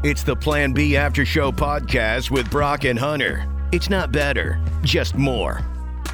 It's the Plan B After Show podcast with Brock and Hunter. It's not better, just more.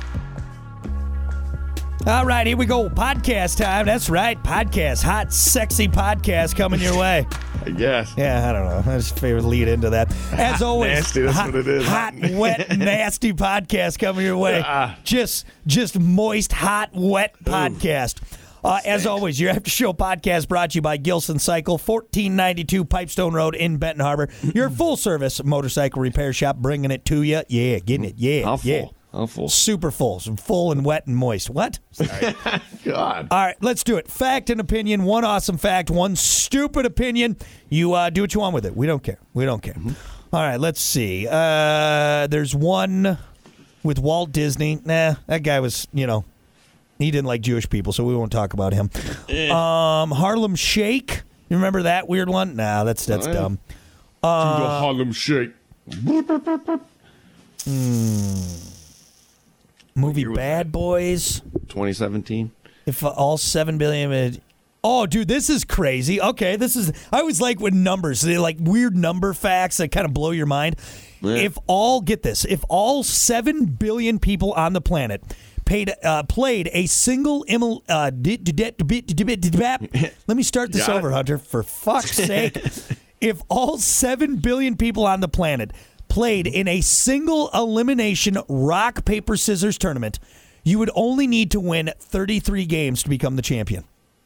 All right, here we go. Podcast time. That's right. Podcast. Hot, sexy podcast coming your way. I guess. Yeah, I don't know. I just figured lead into that. As always, nasty, that's what it is. Hot, wet, nasty podcast coming your way. Just moist, hot, wet podcast. As always, your After Show podcast brought to you by Gilson Cycle, 1492 Pipestone Road in Benton Harbor. Your full-service motorcycle repair shop, bringing it to you. Yeah, getting it. Yeah, How full? yeah. How full? Super full. Full and wet and moist. What? Sorry. God. All right, let's do it. Fact and opinion. One awesome fact, one stupid opinion. You do what you want with it. We don't care. We don't care. All right, let's see. There's one with Walt Disney. Nah, that guy was, he didn't like Jewish people, so we won't talk about him. Harlem Shake. You remember that weird one? Nah, that's dumb. the Harlem Shake. Movie Bad Boys. 2017. If all 7 billion. Oh, dude, this is crazy. Okay, I always like when numbers, they like weird number facts that kind of blow your mind. Yeah. If all 7 billion people on the planet played a single let me start this over, Hunter, for fuck's sake. If all 7 billion people on the planet played in a single elimination rock, paper, scissors tournament, you would only need to win 33 games to become the champion.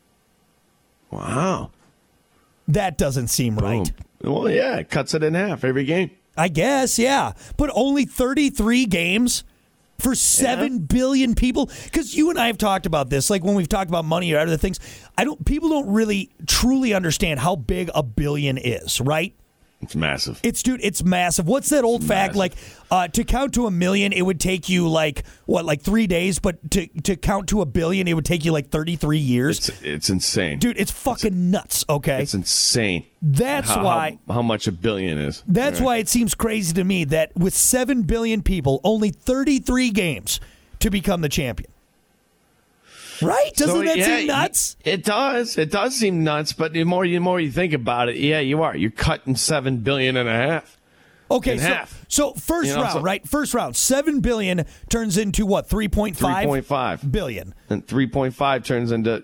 Wow. That doesn't seem right. Well, yeah, it cuts it in half every game. I guess, yeah. But only 33 games for 7 billion people? Because you and I have talked about this, like when we've talked about money or other things. People don't really truly understand how big a billion is, right? It's massive. It's massive. What's that old fact? Like, to count to 1 million, it would take you like 3 days, but to count to 1 billion, it would take you like 33 years. It's insane. Dude, it's fucking nuts, okay? It's insane. That's why. How much a billion is. That's why it seems crazy to me that with 7 billion people, only 33 games to become the champion. Right? Doesn't that seem nuts? It does. It does seem nuts, but the more you think about it, yeah, you are. You're cutting 7 billion and a half. Okay, half. So first round, right? First round, 7 billion turns into what? 3.5? 3.5 billion. And 3.5 turns into,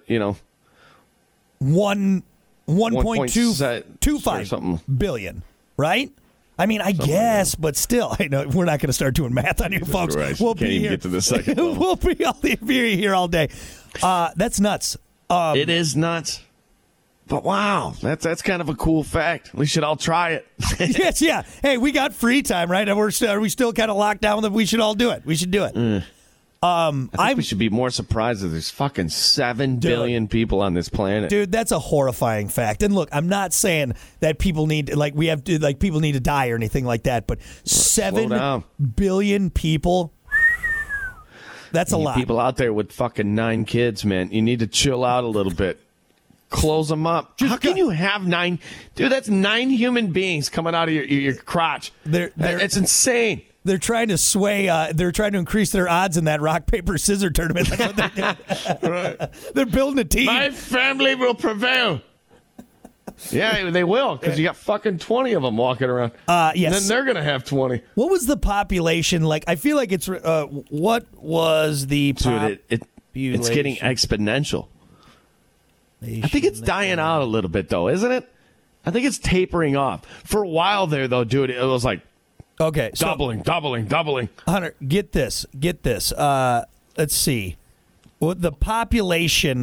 1.25 billion, right? I mean, I guess, but still, I know we're not going to start doing math on you folks. Right. We'll Can't be even here. get to the second level. We'll be here all day. That's nuts. It is nuts. But wow, that's kind of a cool fact. We should all try it. Yes, yeah. Hey, we got free time, right? Are we still kind of locked down with it? We should all do it. We should do it. I think we should be more surprised that there's fucking 7 billion people on this planet. Dude, that's a horrifying fact. And look, I'm not saying that people need people need to die or anything like that, but 7 billion people. That's a lot. People out there with fucking 9 kids, man. You need to chill out a little bit. Close them up. How can you have 9? Dude, that's 9 human beings coming out of your crotch. It's insane. They're trying to sway. They're trying to increase their odds in that rock, paper, scissors tournament. That's what they're doing. Right. They're building a team. My family will prevail. Yeah, they will, because you got fucking 20 of them walking around. Yes. And then they're going to have 20. What was the population like? I feel like it's. What was the population? Dude, it's getting exponential. I think it's dying out a little bit, though, isn't it? I think it's tapering off. For a while there, though, dude, it was like doubling. Hunter, get this. Let's see. What the population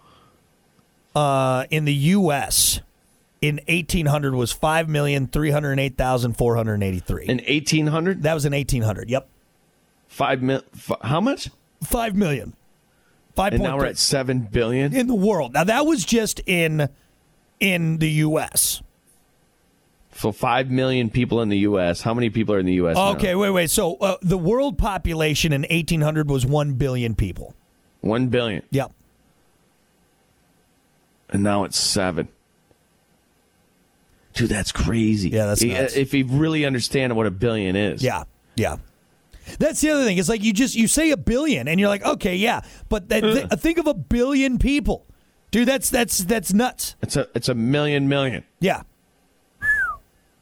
in the U.S. in 1800 was 5,308,483. In 1800? That was in 1800. Yep. How much? 5 million. 5. And now we're at 7 billion in the world. Now that was just in the U.S. So 5 million people in the U.S. How many people are in the U.S. Okay, now? wait. So the world population in 1800 was 1 billion people. 1 billion. Yep. And now it's 7. Dude, that's crazy. Yeah, that's nuts. If you really understand what a billion is. Yeah. That's the other thing. It's like you say a billion, and you're like, okay, yeah, but think of 1 billion people, dude. That's nuts. It's a million. Yeah.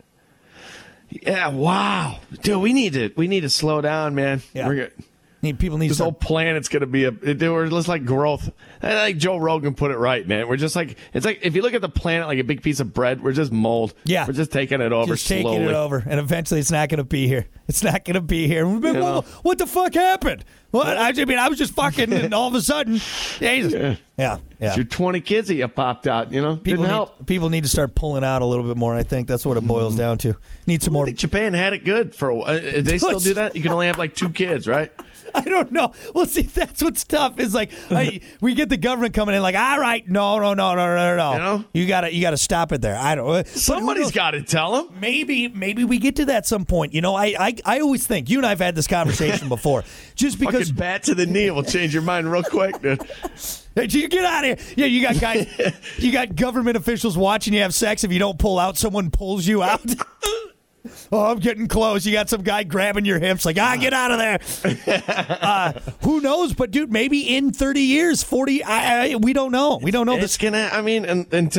Yeah, wow. Dude, we need to slow down, man. Yeah. People need this whole planet's going to be we're just like growth. Like Joe Rogan put it right, man. We're just like, it's like if you look at the planet like a big piece of bread, we're just mold. Yeah. We're just taking it over slowly. Taking it over, and eventually it's not going to be here. It's not going to be here. Well, what the fuck happened? Well, I mean, I was just fucking, and all of a sudden, Jesus. Yeah. It's your 20 kids that you popped out, Didn't help. People need to start pulling out a little bit more, I think. That's what it boils down to. Need some more. I think Japan had it good for a while. They still do that? You can only have like 2 kids, right? I don't know. Well, see, that's what's tough. Is like we get the government coming in, like, all right, no. You gotta stop it there. I don't. Somebody's got to tell them. Maybe we get to that some point. I always think you and I've had this conversation before. Just because fucking bat to the knee will change your mind real quick, dude. You get out of here. Yeah, you got guys. You got government officials watching you have sex. If you don't pull out, someone pulls you out. Oh, I'm getting close. You got some guy grabbing your hips like, get out of there. Who knows? But, dude, maybe in 30 years, 40, we don't know. We don't know. It's going to, I mean,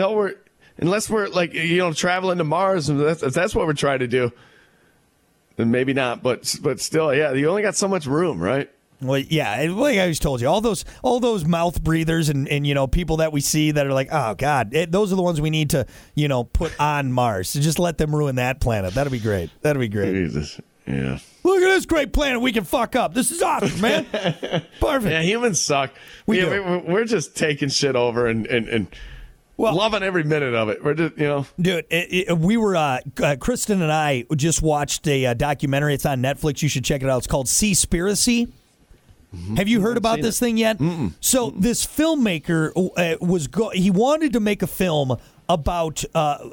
unless we're like, traveling to Mars, and that's what we're trying to do, then maybe not. But still, yeah, you only got so much room, right? Well, yeah, like I always told you, all those mouth breathers and people that we see that are like, oh God, those are the ones we need to put on Mars. So just let them ruin that planet. That'd be great. Jesus, yeah. Look at this great planet we can fuck up. This is awesome, man. Perfect. Yeah, humans suck. We're just taking shit over and loving every minute of it. We're just, Dude, we were, Kristen and I just watched a documentary. It's on Netflix. You should check it out. It's called Seaspiracy. Have you heard about this thing yet? So this filmmaker he wanted to make a film about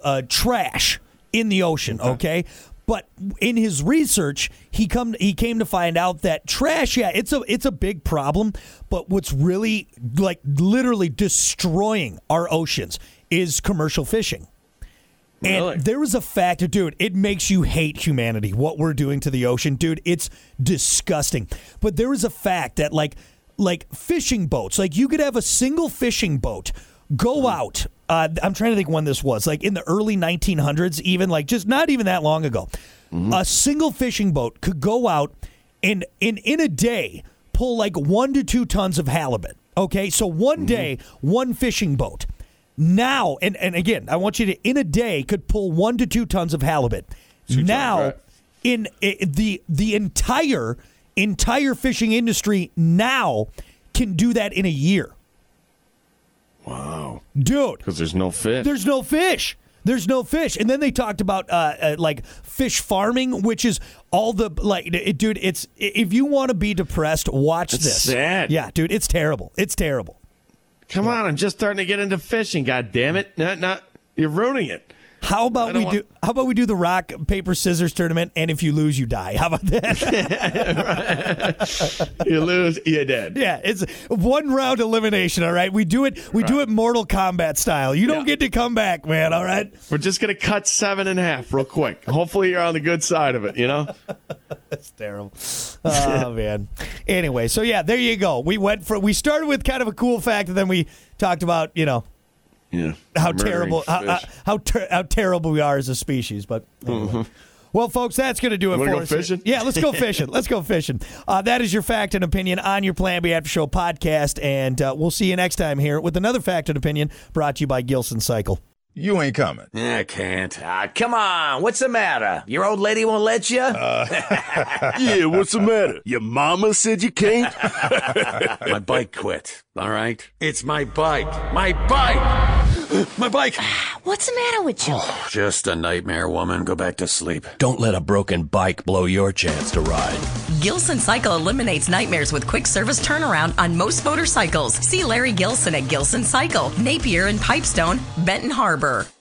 trash in the ocean, okay? But in his research, he came to find out that trash, it's a big problem, but what's really like literally destroying our oceans is commercial fishing. And really? There was a factor, dude, it makes you hate humanity, what we're doing to the ocean. Dude, it's disgusting. But there was a fact that, like fishing boats, like you could have a single fishing boat go out. I'm trying to think when this was, like in the early 1900s, even, like just not even that long ago. A single fishing boat could go out and in a day pull like 1 to 2 tons of halibut. Okay, so one day, one fishing boat. Now, and again, I want you to, in a day, could pull 1 to 2 tons of halibut. Now, in the entire fishing industry now can do that in a year. Wow. Dude. Because there's no fish. There's no fish. And then they talked about like fish farming, which is all the, like, dude, it's, if you want to be depressed, watch this. Sad. Yeah, dude, it's terrible. It's terrible. Come on, I'm just starting to get into fishing. God damn it! Not you're ruining it. How about we do the rock paper scissors tournament? And if you lose, you die. How about that? You lose, you're dead. Yeah, it's 1 round elimination. All right, we do it. We do it Mortal Kombat style. You don't get to come back, man. All right. We're just gonna cut 7 in half real quick. Hopefully, you're on the good side of it. That's terrible. Oh man. Anyway, so yeah, there you go. We started with kind of a cool fact, and then we talked about how terrible how terrible we are as a species. But anyway. Well, folks, that's going to do it for us. Fishing? Yeah, let's go fishing. Let's go fishing. That is your fact and opinion on your Plan B After Show podcast, and we'll see you next time here with another fact and opinion brought to you by Gilson Cycle. You ain't coming. I can't. Come on. What's the matter? Your old lady won't let you? Yeah, what's the matter? Your mama said you can't? My bike quit, all right? It's my bike. My bike! My bike! What's the matter with you? Oh, just a nightmare, woman. Go back to sleep. Don't let a broken bike blow your chance to ride. Gilson Cycle eliminates nightmares with quick service turnaround on most motorcycles. See Larry Gilson at Gilson Cycle, Napier and Pipestone, Benton Harbor.